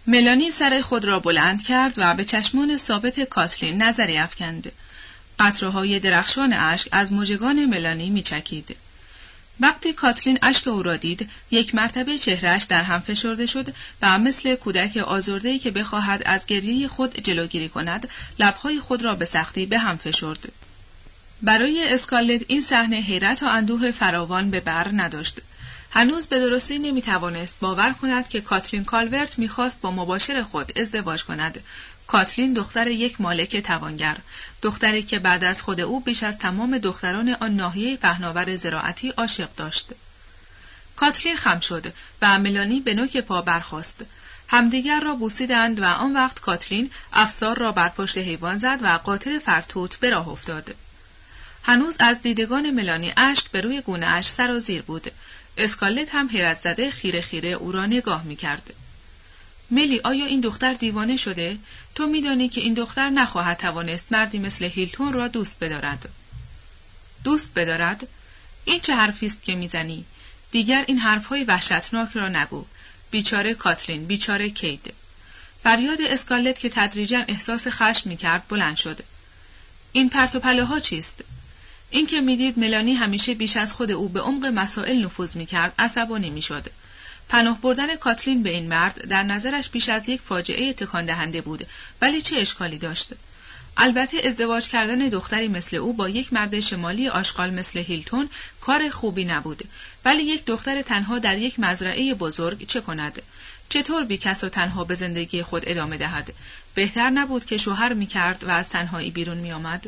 ملانی سر خود را بلند کرد و به چشمان ثابت کاتلین نظری افکند. قطره‌های درخشان اشک از مژگان ملانی میچکید. وقتی کاتلین اشک او را دید، یک مرتبه چهرهش در هم فشرده شد و مثل کودک آزرده‌ای که بخواهد از گریه خود جلوگیری کند، لب‌های خود را به سختی به هم فشرد. برای اسکارلت این صحنه حیرت و اندوه فراوان به بر نداشت. هنوز به درستی نمیتوانست باور کند که کاتلین کالورت میخواست با مباشر خود ازدواج کند. کاتلین دختر یک مالک توانگر، دختری که بعد از خود او بیش از تمام دختران آن ناحیه پهناور زراعتی عاشق داشت. کاتلین خم شد و ملانی به نوک پا برخاست. همدیگر را بوسیدند و آن وقت کاتلین افسار را بر پشت حیوان زد و قاطر فرتوت به راه افتاد. هنوز از دیدگان ملانی اشک به روی گونه‌اش سرازیر بود. اسکارلت هم حیرت زده خیره خیره او را نگاه می‌کرد. ملی، آیا این دختر دیوانه شده؟ تو می‌دانی که این دختر نخواهد توانست مردی مثل هیلتون را دوست بدارد. دوست بدارد؟ این چه حرفی است که می‌زنی؟ دیگر این حرف‌های وحشتناک را نگو. بیچاره کاتلین، بیچاره کید. فریاد اسکارلت که تدریجاً احساس خشم می‌کرد بلند شد. این پرت و پلاها چیست؟ این که میدید ملانی همیشه بیش از خود او به عمق مسائل نفوذ می‌کرد، عصبانی می‌شد. پناه بردن کاتلین به این مرد در نظرش بیش از یک فاجعه تکان دهنده بود، ولی چه اشکالی داشت؟ البته ازدواج کردن دختری مثل او با یک مرد شمالی آشغال مثل هیلتون کار خوبی نبود، ولی یک دختر تنها در یک مزرعه بزرگ چه کند؟ چطور بی کس و تنها به زندگی خود ادامه دهد؟ بهتر نبود که شوهر می‌کرد و از تنهایی بیرون می‌آمد؟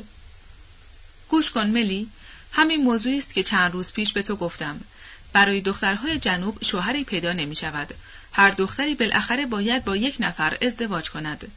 گوش کن ملی، همین موضوعی است که چند روز پیش به تو گفتم. برای دخترهای جنوب شوهری پیدا نمی شود. هر دختری بالاخره باید با یک نفر ازدواج کند.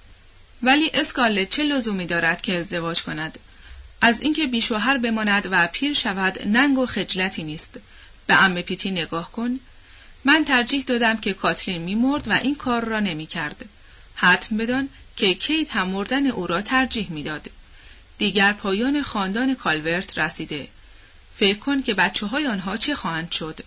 ولی اسکارلت چه لزومی دارد که ازدواج کند؟ از اینکه بی شوهر بماند و پیر شود ننگ و خجلتی نیست. به عمه پیتی نگاه کن. من ترجیح دادم که کاتلین می مرد و این کار را نمی کرد. حتم بدان که کیت هم مردن او را ترجیح می داد. دیگر پایان خاندان کالورت رسیده. فکر کن که بچه‌های آنها چه خواهند شد.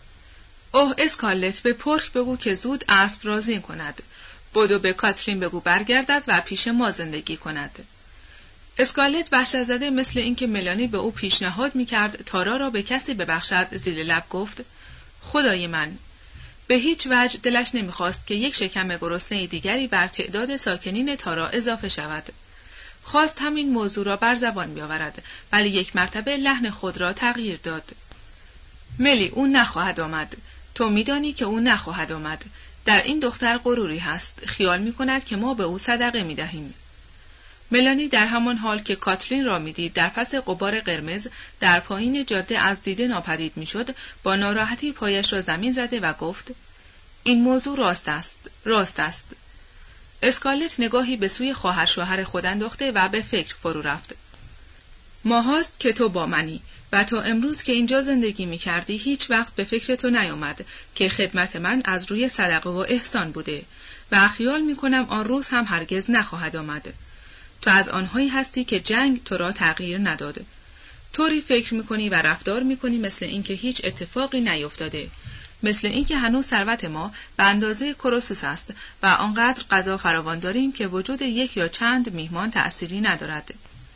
اوه اسکارلت، به پرک بگو که زود اسب را زین کند. بدو به کاتلین بگو برگردد و پیش ما زندگی کند. اسکارلت وحشت زده مثل اینکه ملانی به او پیشنهاد می‌کرد تارا را به کسی ببخشد زیر لب گفت: خدای من، به هیچ وجه دلش نمی‌خواست که یک شکم گرسنه دیگری بر تعداد ساکنین تارا اضافه شود. خواست همین موضوع را بر زبان بیاورد، ولی یک مرتبه لحن خود را تغییر داد. ملی، او نخواهد آمد. تو می‌دانی که او نخواهد آمد. در این دختر غروری هست. خیال می‌کند که ما به او صدقه می‌دهیم. ملانی در همان حال که کاتلین را می‌دید در پس غبار قرمز در پایین جاده از دیده ناپدید می‌شد، با ناراحتی پایش را زمین زده و گفت: این موضوع راست است. اسکارلت نگاهی به سوی خواهر شوهر خود انداخته و به فکر فرو رفت. ماهاست که تو با منی و تا امروز که اینجا زندگی می‌کردی هیچ وقت به فکر تو نیامد که خدمت من از روی صدقه و احسان بوده و خیال می‌کنم آن روز هم هرگز نخواهد آمد. تو از آنهایی هستی که جنگ تو را تغییر نداد. طوری فکر می‌کنی و رفتار می‌کنی مثل اینکه هیچ اتفاقی نیفتاده. مثل اینکه هنوز ثروت ما به اندازه کروسوس است و آنقدر غذا فراوان داریم که وجود یک یا چند میهمان تأثیری ندارد.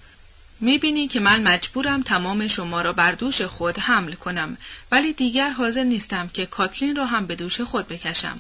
میبینی که من مجبورم تمام شما را بر دوش خود حمل کنم، ولی دیگر حاضر نیستم که کاتلین را هم به دوش خود بکشم.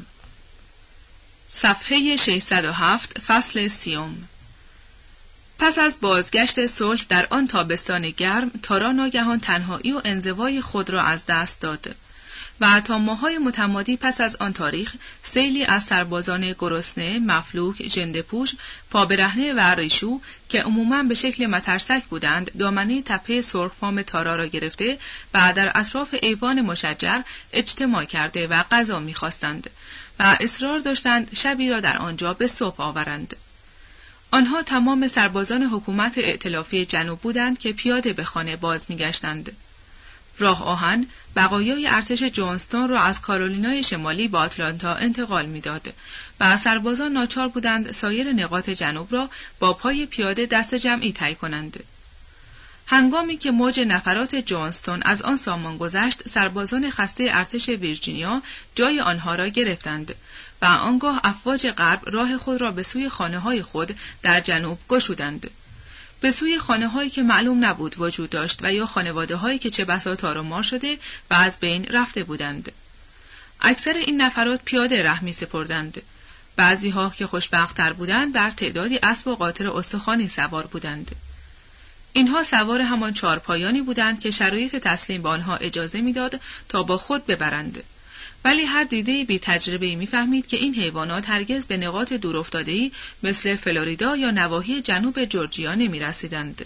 صفحه 607 فصل 30. پس از بازگشت صلح در آن تابستان گرم، تارا ناگهان تنهایی و انزوای خود را از دست داد. و تا ماه‌های متمادی پس از آن تاریخ سیلی از سربازان گرسنه، مفلوک، ژنده‌پوش، پابرهنه و ریشو که عموماً به شکل مترسک بودند، دامنه تپه سرخفام تارا را گرفته و در اطراف ایوان مشجر اجتماع کرده و غذا می‌خواستند و اصرار داشتند شبی را در آنجا به صبح آورند. آنها تمام سربازان حکومت ائتلافی جنوب بودند که پیاده به خانه باز می‌گشتند. راه آهن بقایای ارتش جونستون را از کارولینای شمالی با آتلانتا انتقال می‌داد و سربازان ناچار بودند سایر نقاط جنوب را با پای پیاده دست جمعی طی کنند. هنگامی که موج نفرات جونستون از آن سامان گذشت، سربازان خسته ارتش ویرجینیا جای آنها را گرفتند. و آنگاه افواج غرب راه خود را به سوی خانه‌های خود در جنوب گشودند. به سوی خانه‌هایی که معلوم نبود وجود داشت و یا خانواده‌هایی که چه بسا تار و مار شده و از بین رفته بودند. اکثر این نفرات پیاده ره می‌سپردند. بعضی‌ها که خوشبخت‌تر بودند بر تعدادی اسب و قاطر استخوانی سوار بودند. اینها سوار همان چارپایانی بودند که شرایط تسلیم به آنها اجازه می‌داد تا با خود ببرند. ولی هر دیده بی تجربه‌ای می‌فهمید که این حیوانات هرگز به نقاط دورافتاده‌ای مثل فلوریدا یا نواحی جنوب جورجیا نمی‌رسیدند.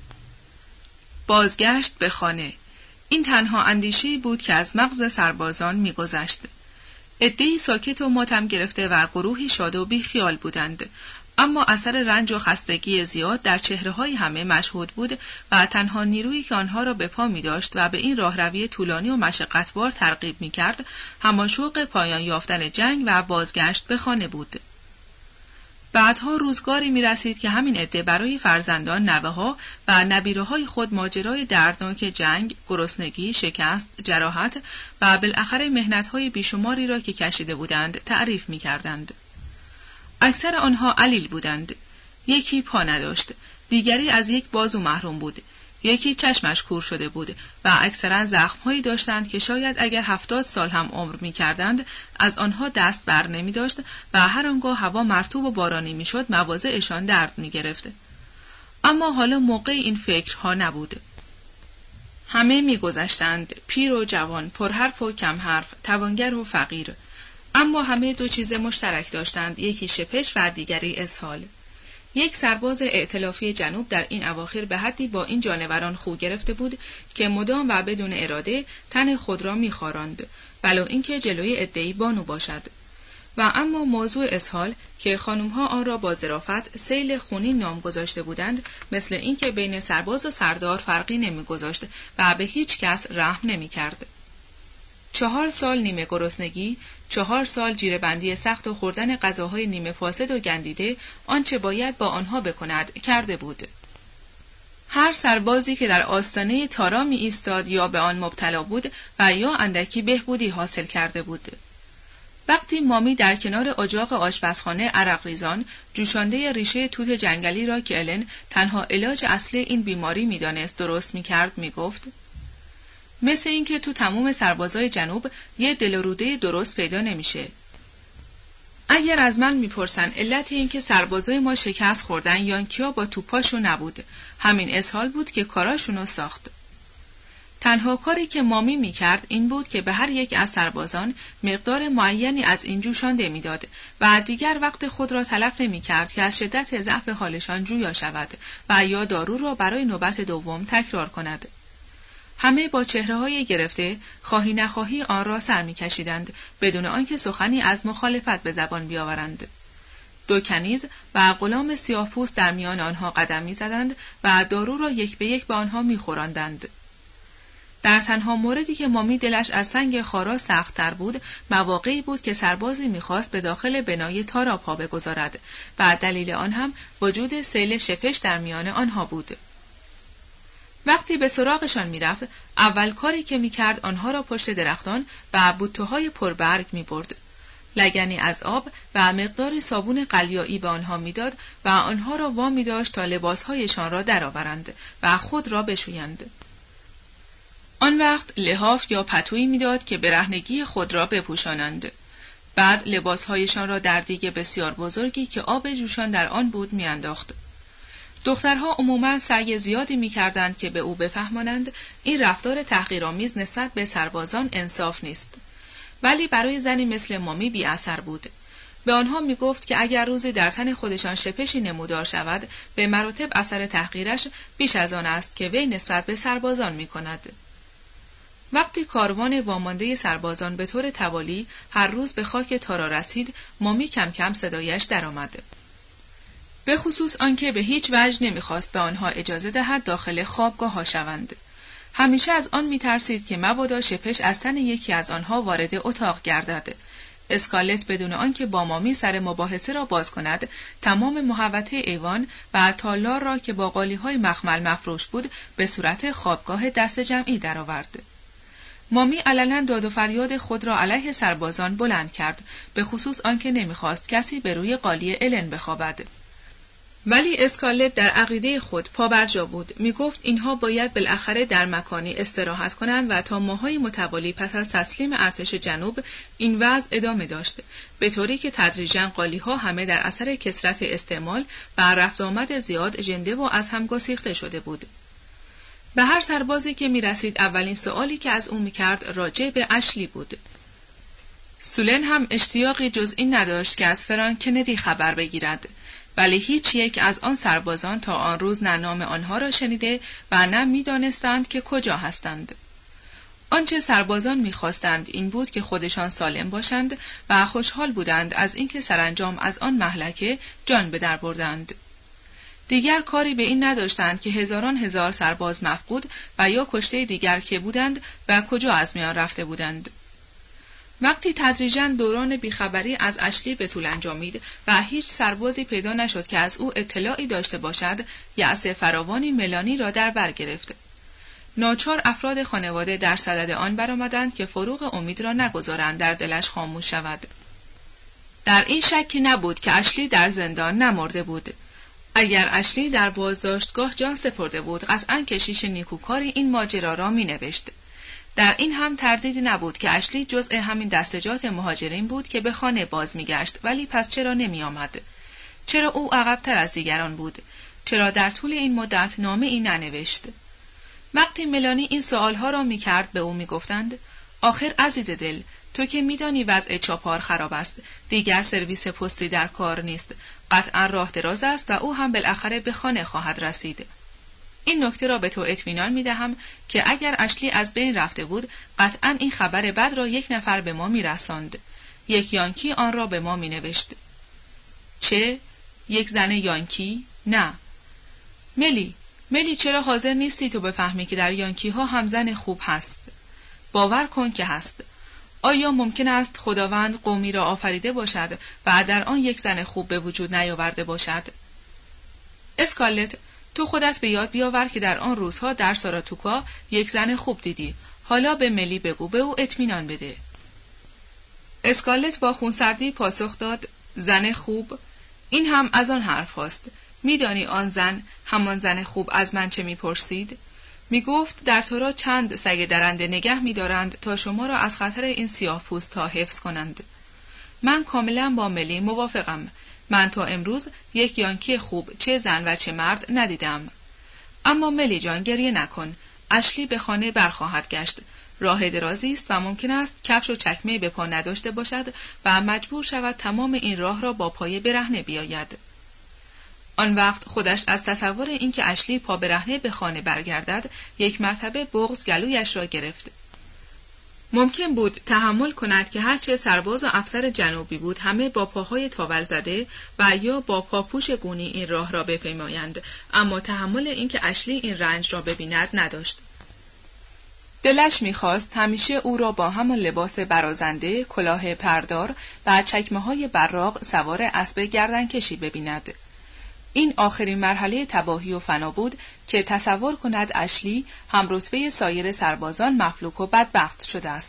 بازگشت به خانه. این تنها اندیشه‌ای بود که از مغز سربازان می‌گذشت. عده‌ای ساکت و ماتم گرفته و گروهی شاد و بی خیال بودند، اما اثر رنج و خستگی زیاد در چهره‌های همه مشهود بود و تنها نیرویی که آنها را به پا می‌داشت و به این راهروی طولانی و مشقتبار ترغیب می‌کرد، همان شوق پایان یافتن جنگ و بازگشت به خانه بود. بعدها روزگاری می‌رسید که همین عده برای فرزندان، نوه‌ها و نبیره‌های خود ماجرای دردناک جنگ، گرسنگی، شکست، جراحت و بالاخره محنت‌های بیشماری را که کشیده بودند تعریف می‌کردند. اکثر آنها علیل بودند. یکی پا نداشت، دیگری از یک بازو محروم بود، یکی چشمش کور شده بود و اکثرا زخم‌هایی داشتند که شاید اگر 70 سال هم عمر می‌کردند از آنها دست بر نمی‌داشت و هر آنگاه هوا مرطوب و بارانی می‌شد مواضعشان درد می‌گرفت. اما حالا موقع این فکرها نبود. همه می‌گذشتند، پیر و جوان، پرحرف و کم حرف، توانگر و فقیر. اما همه دو چیز مشترک داشتند، یکی شپش و دیگری اسهال. یک سرباز ائتلافی جنوب در این اواخر به حدی با این جانوران خو گرفته بود که مدام و بدون اراده تن خود را می‌خاراند، ولو اینکه جلوی عده‌ای بانو باشد. و اما موضوع اسهال که خانم‌ها آن را با ظرافت سیل خونین نام گذاشته بودند، مثل اینکه بین سرباز و سردار فرقی نمی‌گذاشت و به هیچ کس رحم نمی‌کرد. 4 سال نیمه گرسنگی، 4 سال جیره‌بندی سخت و خوردن غذاهای نیمه فاسد و گندیده آنچه باید با آنها بکند کرده بود. هر سربازی که در آستانه تارا می ایستاد یا به آن مبتلا بود و یا اندکی بهبودی حاصل کرده بود. وقتی مامی در کنار اجاق آشپزخانه عرق ریزان جوشانده ریشه توت جنگلی را که الن تنها علاج اصلی این بیماری می‌دانست درست می‌کرد می‌گفت: مثل این که تو تمام سربازای جنوب یه دل و روده درست پیدا نمیشه. اگر از من میپرسن علت این که سربازای ما شکست خوردن یا کیا با توپاشون نبود، همین اسهال بود که کاراشونو ساخت. تنها کاری که مامی میکرد این بود که به هر یک از سربازان مقدار معینی از این جوشانده میداد و دیگر وقت خود را تلف نمیکرد که از شدت ضعف حالشان جویا شود و یا دارو را برای نوبت دوم تکرار کند. همه با چهره‌های گرفته خواهی نخواهی آن را سر می‌کشیدند بدون آنکه سخنی از مخالفت به زبان بیاورند. 2 کنیز و غلام سیاه‌پوست در میان آنها قدم می‌زدند و دارو را یک به یک به آنها می‌خوراندند. در تنها موردی که مامی دلش از سنگ خارا سخت‌تر بود، مواقعی بود که سربازی می‌خواست به داخل بنای تارا پا بگذارد و دلیل آن هم وجود سیل شپش در میان آنها بود. وقتی به سراغشان میرفت، اول کاری که میکرد آنها را پشت درختان و بوته‌های پربرگ میبرد. لگنی از آب و مقدار صابون قلیایی به آنها میداد و آنها را وامی داشت تا لباسهایشان را درآورند و خود را بشویند. آن وقت لحاف یا پتویی میداد که برهنگی خود را بپوشانند. بعد لباسهایشان را در دیگ بسیار بزرگی که آب جوشان در آن بود میانداخت. دخترها عموماً سعی زیادی می‌کردند که به او بفهمانند این رفتار تحقیرآمیز نسبت به سربازان انصاف نیست. ولی برای زنی مثل مامی بی اثر بود. به آنها می‌گفت که اگر روزی در تن خودشان شپشی نمودار شود، به مراتب اثر تحقیرش بیش از آن است که وی نسبت به سربازان می‌کند. وقتی کاروان وامانده سربازان به طور توالی هر روز به خاک تارا رسید، مامی کم کم صدایش درآمد. به خصوص آنکه به هیچ وجه نمیخواست به آنها اجازه دهد داخل خوابگاه ها شوند. همیشه از آن میترسید که مبادا شپش از تن یکی از آنها وارد اتاق گردد. اسکالت بدون آنکه با مامی سر مباحثه را باز کند، تمام محوطه ایوان و تالار را که با قالی‌های مخمل مفروش بود به صورت خوابگاه دست جمعی درآورد. مامی علنا داد و فریاد خود را علیه سربازان بلند کرد، به خصوص آنکه نمیخواست کسی به روی قالی الن بخوابد. ولی اسکارلت در عقیده خود پابرجا بود. میگفت اینها باید بالاخره در مکانی استراحت کنند و تا ماه‌های متوالی پس از تسلیم ارتش جنوب این وضع ادامه داشت، به طوری که تدریجاً قالی‌ها همه در اثر کثرت استعمال و رفت آمد زیاد ژنده و از هم گسیخته شده بود. به هر سربازی که میرسید اولین سوالی که از او میکرد راجع به اشلی بود. سولن هم اشتیاقی جز این نداشت که از فرانک کندی خبر بگیرد، ولی هیچ یک از آن سربازان تا آن روز نه نام آنها را شنیده و نه می‌دانستند که کجا هستند. آنچه سربازان می‌خواستند این بود که خودشان سالم باشند و خوشحال بودند از اینکه سرانجام از آن مهلکه جان به در بردند. دیگر کاری به این نداشتند که هزاران هزار سرباز مفقود و یا کشته دیگر که بودند و کجا از میان رفته بودند. وقتی تدریجاً دوران بیخبری از اشلی به طول انجامید و هیچ سربازی پیدا نشد که از او اطلاعی داشته باشد، یأس فراوانی ملانی را در بر گرفت. ناچار افراد خانواده در صدد آن برآمدند که فروغ امید را نگذارند در دلش خاموش شود. در این شکی نبود که اشلی در زندان نمرده بود. اگر اشلی در بازداشتگاه جان سپرده بود، قطعاً کشیش نیکوکاری این ماجرا را می‌نوشت. در این هم تردیدی نبود که اشلی جزء همین دستجات مهاجرین بود که به خانه باز می‌گشت، ولی پس چرا نمی‌آمد؟ چرا او عقب‌تر از دیگران بود؟ چرا در طول این مدت نامه‌ای ننوشت؟ وقتی ملانی این سوالها را می‌کرد به او می‌گفتند: آخر عزیز دل، تو که می‌دانی وضع چاپار خراب است، دیگر سرویس پستی در کار نیست، قطعاً راه دراز است و او هم بالاخره به خانه خواهد رسید. این نکته را به تو اطمینان می‌دهم که اگر اشلی از بین رفته بود، قطعاً این خبر بد را یک نفر به ما می‌رساند. یک یانکی آن را به ما می‌نوشت. چه؟ یک زن یانکی؟ نه. ملی چرا حاضر نیستی تو بفهمی که در یانکی ها هم زن خوب هست؟ باور کن که هست. آیا ممکن است خداوند قومی را آفریده باشد و در آن یک زن خوب به وجود نیاورده باشد؟ اسکارلت، تو خودت به یاد بیاور که در آن روزها در ساراتوکا یک زن خوب دیدی. حالا به ملی بگو، به او اطمینان بده. اسکارلت با خونسردی پاسخ داد: زن خوب؟ این هم از آن حرف هاست. میدانی آن زن، همان زن خوب از من چه میپرسید؟ میگفت در تورا چند سگ درنده نگه میدارند تا شما را از خطر این سیاه پوست ها حفظ کنند. من کاملا با ملی موافقم. من تا امروز یک یانکی خوب چه زن و چه مرد ندیدم. اما ملی جان، گریه نکن. اشلی به خانه برخواهد گشت. راه درازی است و ممکن است کفش و چکمه به پا نداشته باشد و مجبور شود تمام این راه را با پای برهنه بیاید. آن وقت خودش از تصور اینکه اشلی پا برهنه به خانه برگردد، یک مرتبه بغض گلویش را گرفت. ممکن بود تحمل کند که هرچه سرباز و افسر جنوبی بود همه با پاهای تاول زده و یا با پاپوش گونی این راه را بپیمایند، اما تحمل اینکه اشلی این رنج را ببیند نداشت. دلش می‌خواست همیشه او را با همان لباس برازنده، کلاه پردار و چکمه‌های براق سوار اسب گردنکشی ببیند. این آخرین مرحله تباهی و فنا بود که تصور کند اشلی هم رتبه سایر سربازان مفلوک و بدبخت شده است.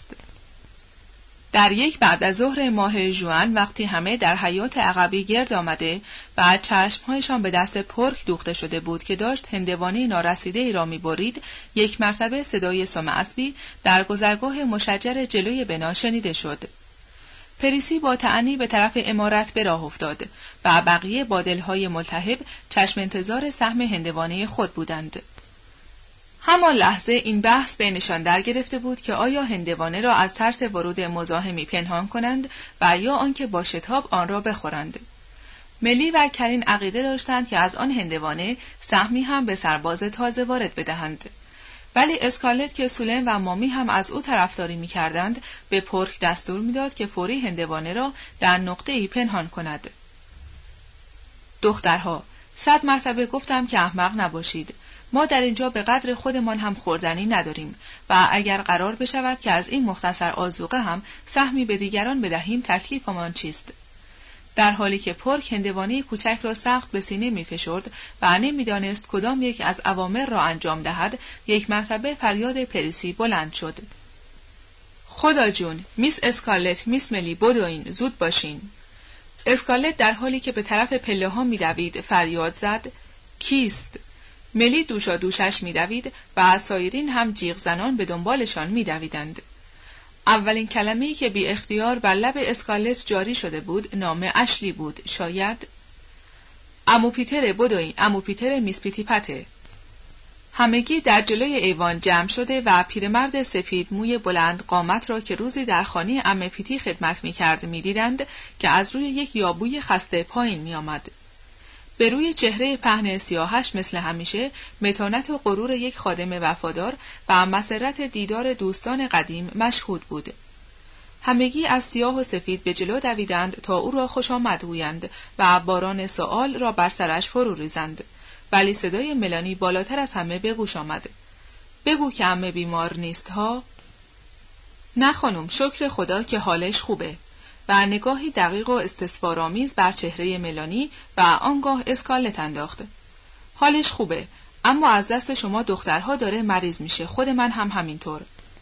در یک بعد از ظهر ماه ژوئن، وقتی همه در حیاط عقبی گرد آمده و چشمهایشان به دست پرک دوخته شده بود که داشت هندوانه نارسیده ای را می‌برید، یک مرتبه صدای سم اسبی در گذرگاه مشجر جلوی بنا شنیده شد. پریسی با تأنی به طرف عمارت به راه افتاد و بقیه با دلهای ملتهب چشم انتظار سهم هندوانه خود بودند. همان لحظه این بحث بینشان در گرفته بود که آیا هندوانه را از ترس ورود مزاحمی پنهان کنند و یا آنکه با شتاب آن را بخورند. ملی و کرین عقیده داشتند که از آن هندوانه سهمی هم به سرباز تازه وارد بدهند. ولی اسکارلت که سولن و مامی هم از او طرفداری می‌کردند، به پرک دستور می‌داد که فوری هندوانه را در نقطه‌ای پنهان کند. دخترها، 100 مرتبه گفتم که احمق نباشید. ما در اینجا به قدر خودمان هم خوردنی نداریم و اگر قرار بشود که از این مختصر آذوقه هم سهمی به دیگران بدهیم، تکلیفمان چیست؟ در حالی که پرک هندوانه کوچک را سخت به سینه می‌فشرد و نمی‌دانست کدام یک از اوامر را انجام دهد، یک مرتبه فریاد پریسی بلند شد. خدا جون، میس اسکارلت، میس ملی، بدوین، زود باشین. اسکارلت در حالی که به طرف پله ها می‌دوید فریاد زد: کیست؟ ملی دوشا دوشش می‌دوید و سایرین هم جیغ زنان به دنبالشان می‌دویدند. اولین کلمه‌ای که بی اختیار بر لب اسکارلت جاری شده بود نام اشلی بود. شاید عمو پیتر بدوین، عمو پیتر میس پیتی پته. همگی در جلوی ایوان جمع شده و پیرمرد سفید موی بلند قامت را که روزی در خانه عمه پیتی خدمت می‌کرد می‌دیدند که از روی یک یابوی خسته پایین می‌آمد. به روی چهره پهن سیاهش مثل همیشه متانت و غرور یک خادم وفادار و مسرت دیدار دوستان قدیم مشهود بود. همگی از سیاه و سفید به جلو دویدند تا او را خوش آمد گویند و باران سؤال را بر سرش فرو ریزند. ولی صدای ملانی بالاتر از همه به گوش آمد. بگو که عمه بیمار نیست ها؟ نه خانم، شکر خدا که حالش خوبه. و نگاهی دقیق و استثبارآمیز بر چهره ملانی و آنگاه اسکارلت انداخت. حالش خوبه، اما از دست شما دخترها داره مریض میشه، خود من هم همینطور.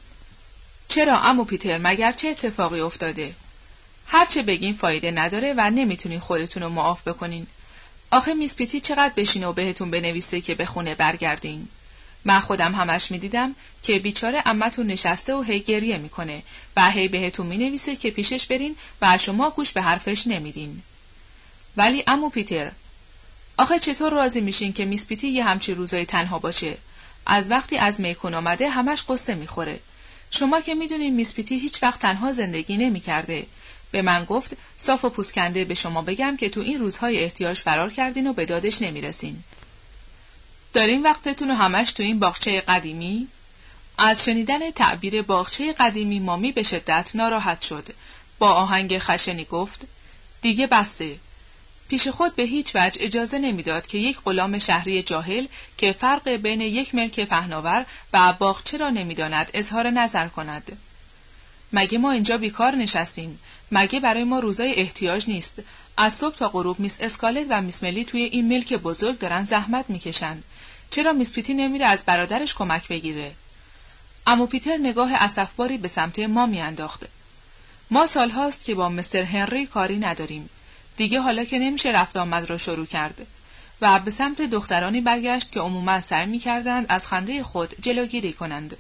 چرا عمو پیتر، مگر چه اتفاقی افتاده؟ هرچه بگین فایده نداره و نمیتونین خودتون رو معاف بکنین. آخه میس پیتی چقدر بشینه و بهتون بنویسه که به خونه برگردین؟ من خودم همش میدیدم که بیچاره عمتون نشسته و هی گریه میکنه و هی بهتون مینویسه که پیشش برین و شما گوش به حرفش نمیدین. ولی عمو پیتر، آخه چطور راضی میشین که میس پیتی یه همچی روزای تنها باشه؟ از وقتی از میکون آمده همش قصه میخوره. شما که میدونین میس پیتی هیچ وقت تنها زندگی نمیکرده. به من گفت صاف و پوسکنده به شما بگم که تو این روزهای احتیاج فرار کردین و به دادش نمیرسین. دارین وقتتون رو همش تو این باغچه قدیمی؟ از شنیدن تعبیر باغچه قدیمی مامی به شدت ناراحت شد. با آهنگ خشنی گفت: دیگه بسه. پیش خود به هیچ وجه اجازه نمیداد که یک غلام شهری جاهل که فرق بین یک ملک پهناور و باغچه را نمیداند اظهار نظر کند. مگه ما اینجا بیکار نشستیم؟ مگه برای ما روزای احتیاج نیست؟ از صبح تا غروب میس اسکارلت و میس ملی توی این ملک بزرگ دارن زحمت میکشن. چرا میس پیتی نمیره از برادرش کمک بگیره؟ عمو پیتر نگاه اسفباری به سمت ما میانداخت. ما سالهاست که با مستر هنری کاری نداریم. دیگه حالا که نمیشه رفت آمد را شروع کرد. و به سمت دخترانی برگشت که عموما سعی میکردند از خنده خود جلوگیری کنند.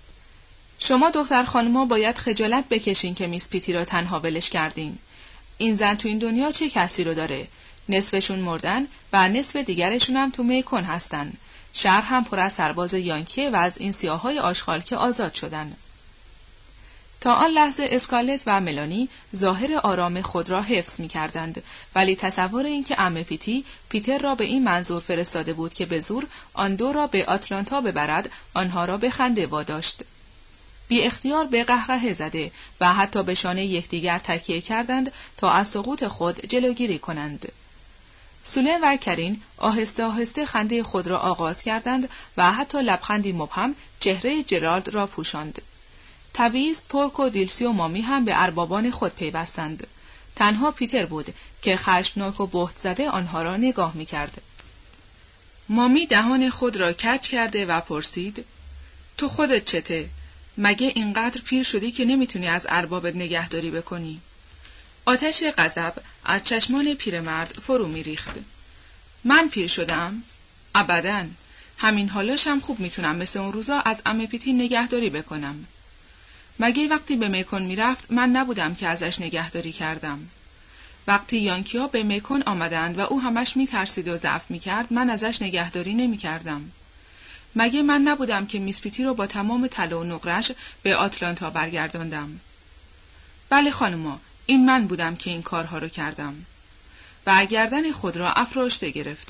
شما دختر خانما باید خجالت بکشین که میس پیتی را تنها ولش کردین. این زن تو این دنیا چه کسی رو داره؟ نصفشون مردن و نصف دیگرشون هم تو میکن هستن. شهر هم پر از سرباز یانکیه و از این سیاهای آشغال که آزاد شدن. تا آن لحظه اسکارلت و ملانی ظاهر آرام خود را حفظ می کردند، ولی تصور این که عمه پیتر را به این منظور فرستاده بود که به زور آن دو را به آتلانتا ببرد، آنها را به خنده واداشت. بی اختیار به قهقه زده و حتی به شانه یکدیگر تکیه کردند تا از سقوط خود جلوگیری کنند. سولن و کرین آهسته آهسته خنده خود را آغاز کردند و حتی لبخندی مبهم چهره جرالد را پوشاند. طبیعی است پورک و دیلسی و مامی هم به اربابان خود پیوستند. تنها پیتر بود که خشمناک و بهت زده آنها را نگاه می‌کرد. مامی دهان خود را کج کرده و پرسید: تو خودت چته؟ مگه اینقدر پیر شدی که نمیتونی از اربابت نگهداری بکنی؟ آتش غضب از چشمان پیرمرد فرو میریخت. من پیر شدم؟ ابداً. همین حالاشم خوب میتونم مثل اون روزا از عمه پیتی نگهداری بکنم. مگه وقتی به میکون میرفت من نبودم که ازش نگهداری کردم؟ وقتی یانکیا به میکون آمدند و او همش میترسید و ضعف میکرد من ازش نگهداری نمیکردم. مگه من نبودم که میس پیتی رو با تمام طلا و نقرش به آتلانتا برگرداندم؟ بله خانوما، این من بودم که این کارها رو کردم. و گردن خود را افراشته گرفت.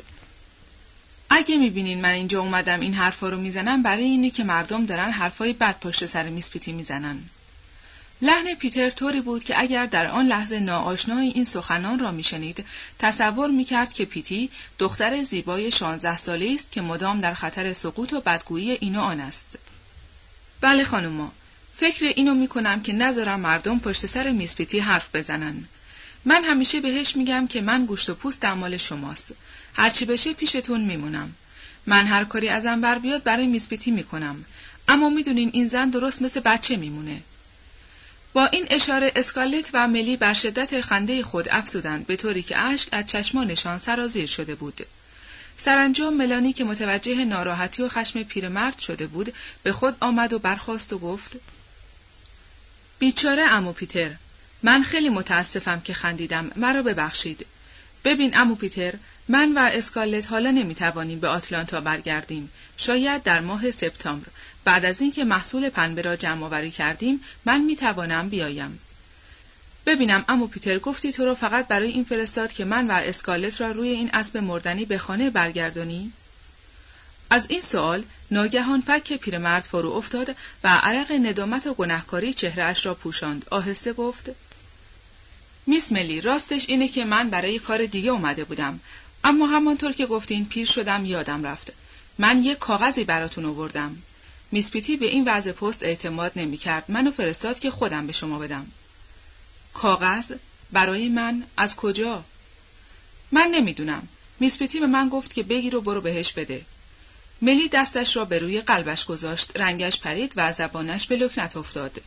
اگه میبینین من اینجا اومدم این حرفا رو میزنم برای اینه که مردم دارن حرفای بد پشت سر میس پیتی میزنن. لحن پیتر طوری بود که اگر در آن لحظه ناآشنای این سخنان را میشنید تصور میکرد که پیتی دختر زیبای 16 ساله است که مدام در خطر سقوط و بدگویی این و آن است. بله خانوما، فکر اینو میکنم که نذارم مردم پشت سر میس پیتی حرف بزنن. من همیشه بهش میگم که من گوشت و پوست دنبال شماست. هرچی بشه پیشتون میمونم. من هر کاری ازم بر بیاد برای میس پیتی میکنم. اما میدونین این زن درست مثل بچه میمونه. با این اشاره اسکارلت و ملی بر شدت خنده خود افزودند، به طوری که اشک از چشمانشان سرازیر شده بود. سرانجام ملانی که متوجه ناراحتی و خشم پیرمرد شده بود، به خود آمد و برخاست و گفت: بیچاره عمو پیتر، من خیلی متاسفم که خندیدم، مرا ببخشید. ببین عمو پیتر، من و اسکارلت حالا نمیتوانیم به آتلانتا برگردیم. شاید در ماه سپتامبر، بعد از اینکه محصول پنبه را جمع آوری کردیم، من میتوانم بیایم. ببینم عمو پیتر، گفتی تو را فقط برای این فرستاد که من و اسکارلت را روی این اسب مردنی به خانه برگردانی؟ از این سوال ناگهان فک پیرمرد فرو افتاد و عرق ندامت و گناهکاری چهره‌اش را پوشاند. آهسته گفت: میس ملی، راستش اینه که من برای کار دیگه اومده بودم، اما همانطور که گفتین پیر شدم یادم رفت. من یک کاغذی براتون آوردم. میس پیتی به این وضع پست اعتماد نمی‌کرد. منو فرستاد که خودم به شما بدم. کاغذ؟ برای من؟ از کجا؟ من نمیدونم. میس پیتی به من گفت که بگیر و برو بهش بده. ملی دستش را به روی قلبش گذاشت، رنگش پرید و زبانش به لکنت افتاد.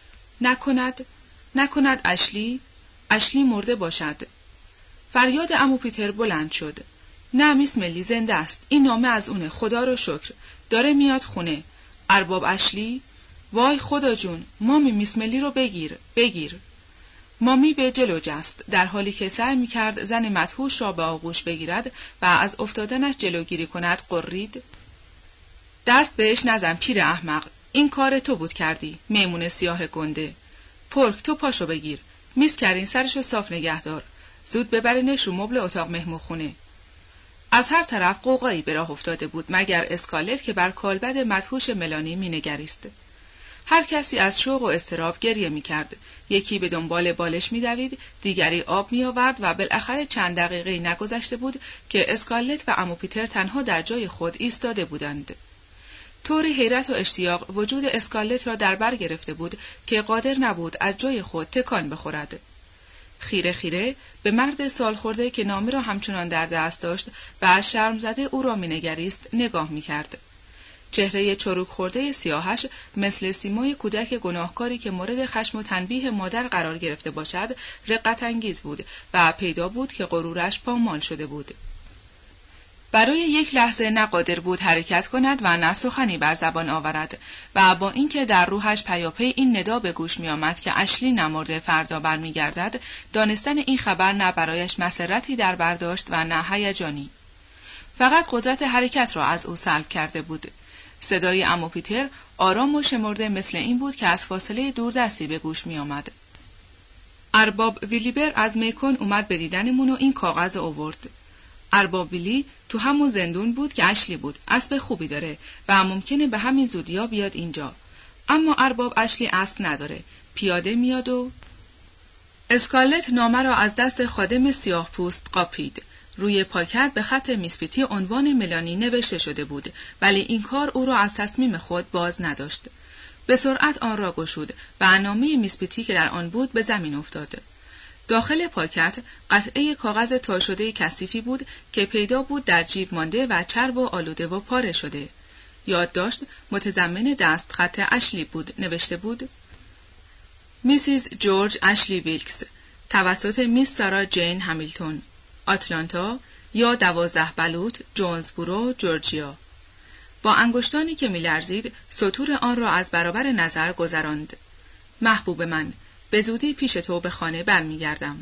نکند اشلی مرده باشد. فریاد عمو پیتر بلند شد. نه میس ملی، زنده است. این نامه از اونه، خدا رو شکر. داره میاد خونه. ارباب اشلی؟ وای خدا جون، مامی میس ملی رو بگیر. مامی به جلو جست، در حالی که سعی می‌کرد زن مدهوش را به آغوش بگیرد و از افتادنش جلوگیری کند قرید: دست بهش نزن پیر احمق، این کار تو بود کردی، میمون سیاه گنده. پرک، تو پاشو بگیر. میس کرین، سرشو صاف نگه دار. زود ببرینش رو مبل اتاق مهمونخونه. از هر طرف قوقایی به راه افتاده بود، مگر اسکارلت که بر کالبد مدهوش ملانی مینگریست. هر کسی از شوق و اضطراب گریه می‌کرد. یکی به دنبال بالش می‌دوید، دیگری آب می‌آورد و بالاخره چند دقیقه نگذشته بود که اسکارلت و عمو پیتر تنها در جای خود ایستاده بودند. طوری حیرت و اشتیاق وجود اسکارلت را در بر گرفته بود که قادر نبود از جای خود تکان بخورد. خیره به مرد سالخورده که نامه را همچنان در دست داشت و از شرم زده او را مینگریست نگاه می‌کرد. چهره چروک خورده سیاهش مثل سیمای کودک گناهکاری که مورد خشم و تنبیه مادر قرار گرفته باشد رقت انگیز بود و پیدا بود که غرورش پامال شده بود. برای یک لحظه نه قادر بود حرکت کند و نه سخنی بر زبان آورد و با اینکه در روحش پیاپی این ندا به گوش می آمد که اشلی نمرده فردا برمیگردد، دانستن این خبر نه برایش مسرتی در برداشت و نه هیجانی. فقط قدرت حرکت را از او سلب کرده بود. صدای عمو پیتر آرام و شمرده مثل این بود که از فاصله دوردستی به گوش می آمد. ارباب ویلیبر از میکن اومد به دیدنمون و این کاغذ آورد. ارباب ویلی تو همون زندون بود که اشلی بود. اسب خوبی داره و ممکنه به همین زودیا بیاد اینجا. اما ارباب اشلی اسب نداره. پیاده میاد و اسکارلت نامه را از دست خادم سیاه پوست قاپید. روی پاکت به خط میس پیتی عنوان ملانی نوشته شده بود، ولی این کار او را از تصمیم خود باز نداشت. به سرعت آن را گشود و نامه میس پیتی که در آن بود به زمین افتاد. داخل پاکت قطعه کاغذ تا شده کثیفی بود که پیدا بود در جیب مانده و چرب و آلوده و پاره شده. یادداشت متضمن دست خط اشلی بود. نوشته بود: میسیز جورج اشلی ویلکس، توسط میس سارا جین همیلتون، آتلانتا یا 12 بلوط، جونزبورو، جورجیا. با انگشتانی که می‌لرزید سطور آن را از برابر نظر گذراند. محبوب من، به زودی پیش تو به خانه برمیگردم.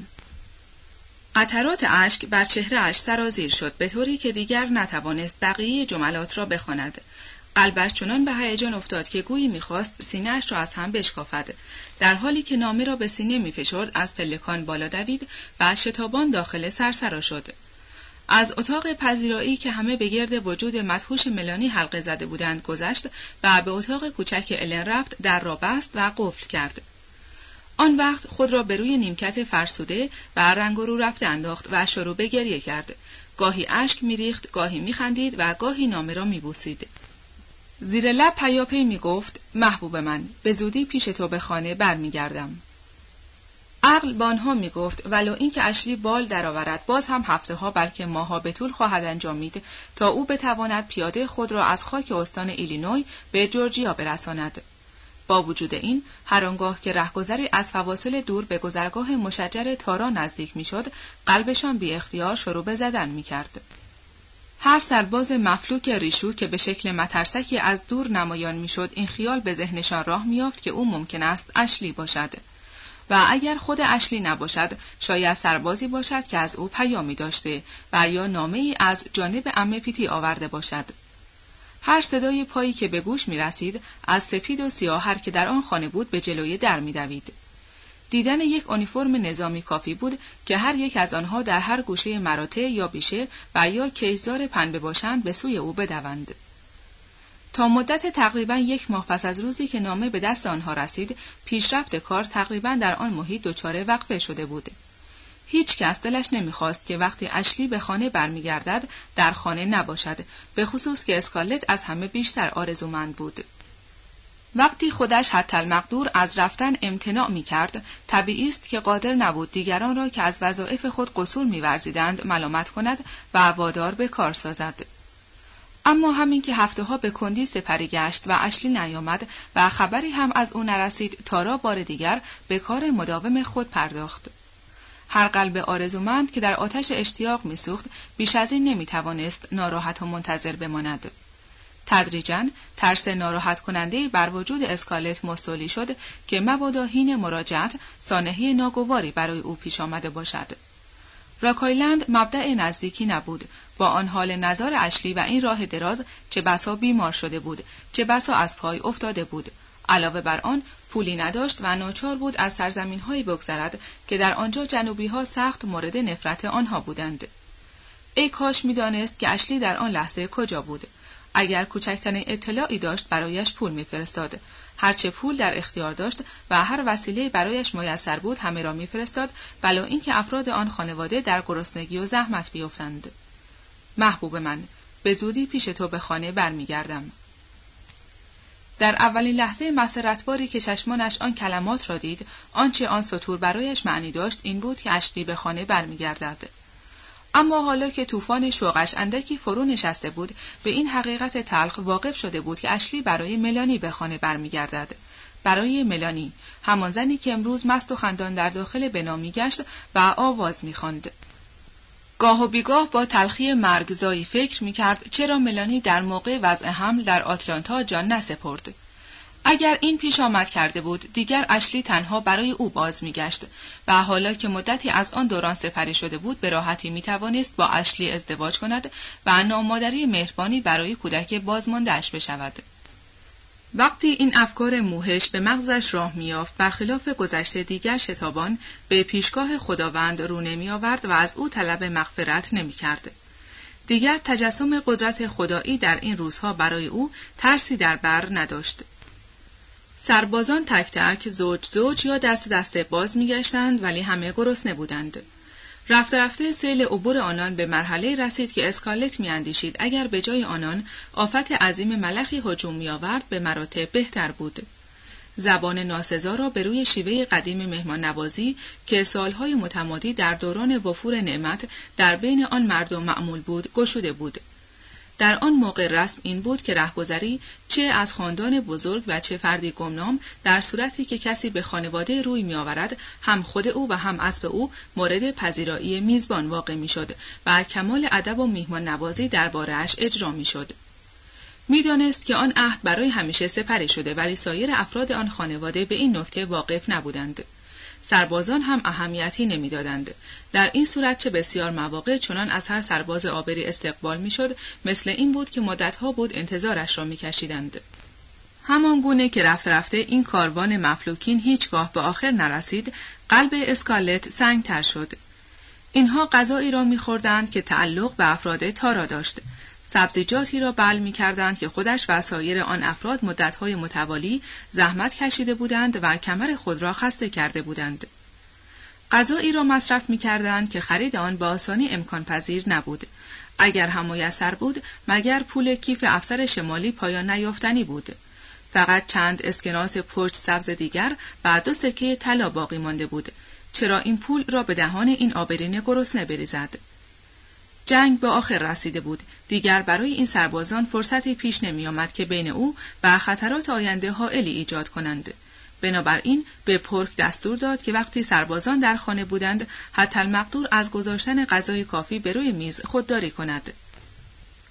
قطرات اشک بر چهره‌اش سرازیر شد به طوری که دیگر نتوانست بقیه جملات را بخواند. قلبش چنان به هیجان افتاد که گویی می‌خواست سینه‌اش را از هم بشکافد. در حالی که نامه را به سینه می‌فشرد از پلکان بالا دوید و شتابان داخل سرسرا شد. از اتاق پذیرایی که همه به گرد وجود مدهوش ملانی حلقه زده بودند گذشت و به اتاق کوچک الن رفت، در را بست و قفل کرد. آن وقت خود را به روی نیمکت فرسوده و رنگ و رو رفته انداخت و شروع به گریه کرد. گاهی اشک می‌ریخت، گاهی می‌خندید و گاهی نامه را می‌بوسید. زیر لب پیاپی می‌گفت: محبوب من، به زودی پیش تو به خانه برمیگردم. عقل با آنها می‌گفت ولو اینکه اشلی بال درآورد، باز هم هفته‌ها بلکه ماه‌ها به طول خواهد انجامید تا او بتواند پیاده خود را از خاک استان ایلینوی به جورجیا برساند. با وجود این، هر آنگاه که رهگذری از فواصل دور به گذرگاه مشجر تارا نزدیک میشد، قلبشان بی اختیار شروع به زدن میکرد. هر سرباز مفلوک ریشو که به شکل مترسکی از دور نمایان میشد، این خیال به ذهنشان راه میافت که او ممکن است اشلی باشد و اگر خود اشلی نباشد، شاید سربازی باشد که از او پیامی داشته و یا نامه‌ای از جانب عمه پیتی آورده باشد. هر صدای پایی که به گوش می رسید، از سپید و سیاه هر که در آن خانه بود به جلوی در می دوید. دیدن یک اونیفرم نظامی کافی بود که هر یک از آنها در هر گوشه مراتع یا بیشه و یا کشزار پنبه باشند به سوی او بدوند. تا مدت تقریباً 1 ماه پس از روزی که نامه به دست آنها رسید، پیشرفت کار تقریباً در آن محیط دچار وقفه شده بود. هیچ کس دلش نمیخواست که وقتی اشلی به خانه برمیگردد در خانه نباشد، به خصوص که اسکارلت از همه بیشتر آرزومند بود. وقتی خودش حتی المقدور از رفتن امتناع میکرد، طبیعی است که قادر نبود دیگران را که از وظایف خود قصور می‌ورزیدند ملامت کند و وادار به کار سازد. اما همین که هفته‌ها به کندی سپری گشت و اشلی نیامد و خبری هم از او نرسید، تارا بار دیگر به کار مداوم خود پرداخت. هر قلب آرزومند که در آتش اشتیاق میسوخت، بیش از این نمیتوانست ناراحت و منتظر بماند. تدریجاً ترس ناراحت کننده بر وجود اسکارلت مستولی شد که مبادا حین مراجعت سانحه ناگواری برای او پیش آمده باشد. راکایلند مبدأ نزدیکی نبود، با آن حال نزار اشلی و این راه دراز چه بسا بیمار شده بود، چه بسا از پای افتاده بود. علاوه بر آن پولی نداشت و ناچار بود از سرزمین‌هایی بگذرد که در آنجا جنوبی‌ها سخت مورد نفرت آنها بودند. ای کاش می‌دانست که اشلی در آن لحظه کجا بود. اگر کوچکترین اطلاعی داشت برایش پول می‌فرستاد. هرچه پول در اختیار داشت و هر وسیله برایش میسر بود همه را می‌فرستاد، بلا اینکه افراد آن خانواده در گرسنگی و زحمت بیفتند. محبوب من، به زودی پیش تو به خانه برمیگردم. در اولین لحظه مسرتباری که چشمانش آن کلمات را دید، آنچه آن سطور برایش معنی داشت این بود که اشلی به خانه برمیگردد. اما حالا که طوفان شوقش اندکی فرو نشسته بود، به این حقیقت تلخ واقف شده بود که اشلی برای ملانی به خانه برمیگردد. برای ملانی، همان زنی که امروز مست و خندان در داخل بنا میگشت و آواز می‌خواند. گاه و بیگاه با تلخی مرگزایی فکر می‌کرد چرا ملانی در موقع وضع حمل در آتلانتا جان نسپرد. اگر این پیش آمد کرده بود، دیگر اشلی تنها برای او باز می‌گشت و حالا که مدتی از آن دوران سپری شده بود، به راحتی می‌توانست با اشلی ازدواج کند و نامادری مهربانی برای کودک بازمانده‌اش بشود. وقتی این افکار موهش به مغزش راه می‌یافت، برخلاف گذشته دیگر شتابان به پیشگاه خداوند رو نمی‌آورد و از او طلب مغفرت نمی‌کرد. دیگر تجسم قدرت خدایی در این روزها برای او ترسی در بر نداشت. سربازان تک تک، زوج زوج یا دست دسته باز می‌گشتند، ولی همه گرسنه بودند. رفته رفته سیل عبور آنان به مرحله رسید که اسکارلت می‌اندیشید اگر به جای آنان آفت عظیم ملخی هجوم می‌آورد به مراتب بهتر بود. زبان ناسزا را به روی شیوه قدیم مهمان نوازی که سالهای متمادی در دوران وفور نعمت در بین آن مردم معمول بود گشوده بود. در آن موقع رسم این بود که رهگذری چه از خاندان بزرگ و چه فردی گمنام در صورتی که کسی به خانواده روی می آورد، هم خود او و هم اسب او مورد پذیرایی میزبان واقع می شد و کمال ادب و میهمان نوازی درباره‌اش اجرا می شد. می دانست که آن عهد برای همیشه سپری شده، ولی سایر افراد آن خانواده به این نکته واقف نبودند. سربازان هم اهمیتی نمیدادند. در این صورت چه بسیار مواقع چنان از هر سرباز آبری استقبال میشد، مثل این بود که مدتها بود انتظارش را میکشیدند. همان گونه که رفته رفته این کاروان مفلوکین هیچگاه به آخر نرسید، قلب اسکارلت سنگتر شد. اینها غذایی را میخوردند که تعلق به افراد تارا داشت. سبزیجاتی را بلع می‌کردند که خودش و سایر آن افراد مدت‌های متوالی زحمت کشیده بودند و کمر خود را خسته کرده بودند. غذایی را مصرف می‌کردند که خرید آن با آسانی امکان پذیر نبود. اگر هم میسر بود، مگر پول کیف افسر شمالی پایان نیافتنی بود. فقط چند اسکناس پشت سبز دیگر و 2 سکه طلا باقی مانده بود. چرا این پول را به دهان این آبرین گرسنه بریزد؟ جنگ به آخر رسیده بود. دیگر برای این سربازان فرصتی پیش نمی آمد که بین او و خطرات آینده حائلی ایجاد کنند. بنابراین به پورک دستور داد که وقتی سربازان در خانه بودند حتی المقدور از گذاشتن غذای کافی به روی میز خودداری کند.